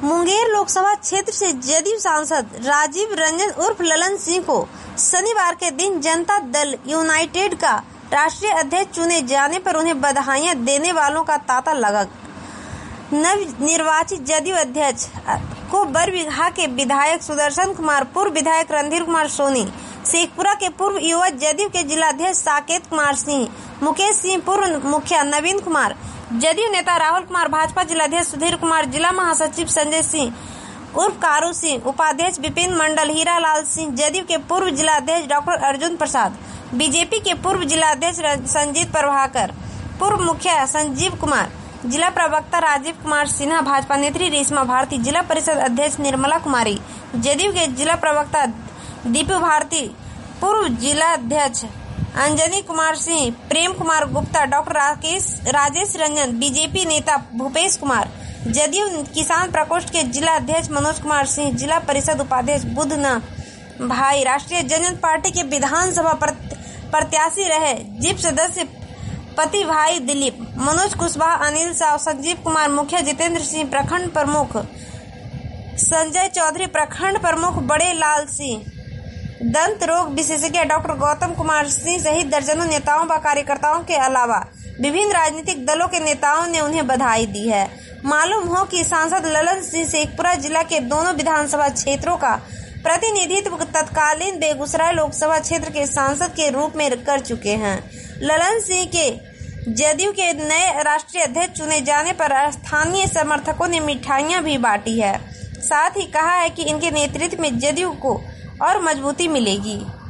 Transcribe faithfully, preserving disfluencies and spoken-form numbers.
मुंगेर लोकसभा क्षेत्र से जदयू सांसद राजीव रंजन उर्फ ललन सिंह को शनिवार के दिन जनता दल यूनाइटेड का राष्ट्रीय अध्यक्ष चुने जाने पर उन्हें बधाइयां देने वालों का तांता लगा। नव निर्वाचित जदयू अध्यक्ष को बरबीघा के विधायक सुदर्शन कुमार, पूर्व विधायक रणधीर कुमार सोनी, शेखपुरा के पूर्व युवा जदयू के जिलाध्यक्ष साकेत कुमार सिंह, मुकेश सिंह, पूर्व मुखिया नवीन कुमार, जदयू नेता राहुल कुमार, भाजपा जिलाध्यक्ष सुधीर कुमार, जिला महासचिव संजय सिंह उर्फ कारू सिंह, उपाध्यक्ष विपिन मंडल, हीरा लाल सिंह, जदयू के पूर्व जिलाध्यक्ष डॉक्टर अर्जुन प्रसाद, बीजेपी के पूर्व जिलाध्यक्ष संजीत प्रभाकर, पूर्व मुखिया संजीव कुमार, जिला प्रवक्ता राजीव कुमार सिन्हा, भाजपा नेत्री रेशमा भारती, जिला परिषद अध्यक्ष निर्मला कुमारी, जदयू के जिला प्रवक्ता दीपू भारती, पूर्व जिलाध्यक्ष अंजनी कुमार सिंह, प्रेम कुमार गुप्ता, डॉक्टर राकेश राजेश रंजन, बीजेपी नेता भूपेश कुमार, जदयू किसान प्रकोष्ठ के जिला अध्यक्ष मनोज कुमार सिंह, जिला परिषद उपाध्यक्ष बुधना भाई, राष्ट्रीय जनता पार्टी के विधानसभा प्रत्याशी रहे जिप सदस्य पति भाई दिलीप, मनोज कुशवाहा, अनिल साव, संजीव कुमार, मुखिया जितेंद्र सिंह, प्रखंड प्रमुख संजय चौधरी, प्रखंड प्रमुख बड़े लाल सिंह, दंत रोग विशेषज्ञ डॉक्टर गौतम कुमार सिंह सहित दर्जनों नेताओं व कार्यकर्ताओं के अलावा विभिन्न राजनीतिक दलों के नेताओं ने उन्हें बधाई दी है। मालूम हो कि सांसद ललन सिंह शेखपुरा जिला के दोनों विधानसभा क्षेत्रों का प्रतिनिधित्व तत्कालीन बेगूसराय लोकसभा क्षेत्र के सांसद के रूप में कर चुके हैं। ललन सिंह के जदयू के नए राष्ट्रीय अध्यक्ष चुने जाने पर स्थानीय समर्थकों ने मिठाइयां भी बांटी है। साथ ही कहा है कि इनके नेतृत्व में जदयू को और मजबूती मिलेगी।